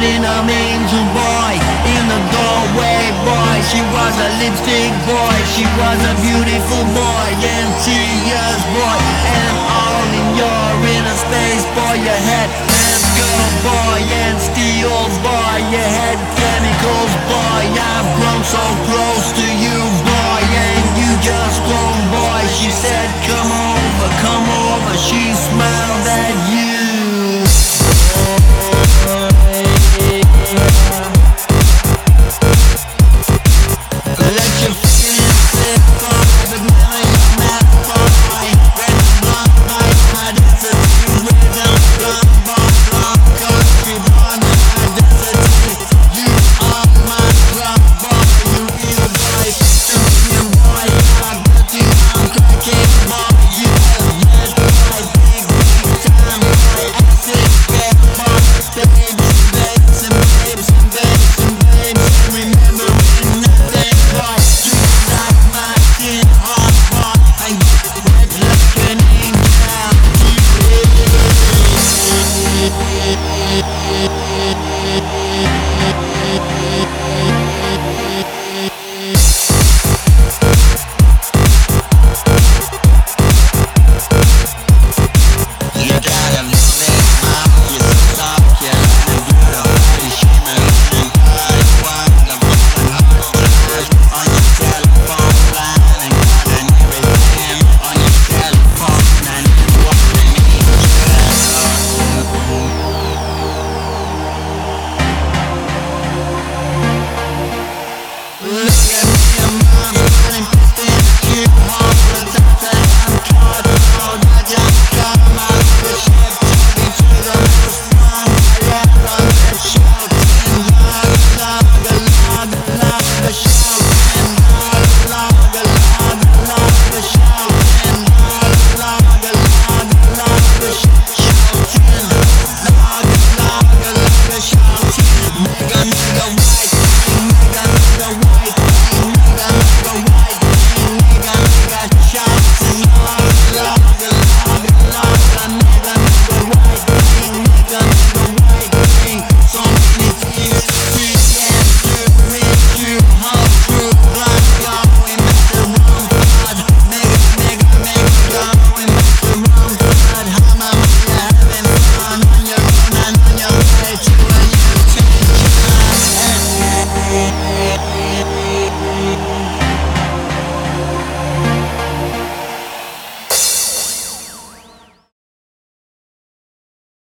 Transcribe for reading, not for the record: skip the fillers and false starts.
running, I'm angel boy. In the doorway, boy, she was a lipstick boy. She was a beautiful boy, and tears, boy. And all in your inner space, boy, you had hands, girl, boy, and steel, boy. You had chemicals, boy. I've grown so close to you, boy, and you just grown, boy. She said, come over, come over. She smiled at you. Let your feelings slip, boy, but now you're mad, boy. Red and blonde, boy, identity, rhythm, blonde, boy, blonde, country, blonde, identity. You are my club, boy, you real boy, champion, boy. I got you, I'm cracking, boy. You have met, boy, big time, boy. Acid, yeah, boy, babes and babes and babes and babes and babes. Remembering nothing, boy. You like my tin hot, boy. I get wet like an angel.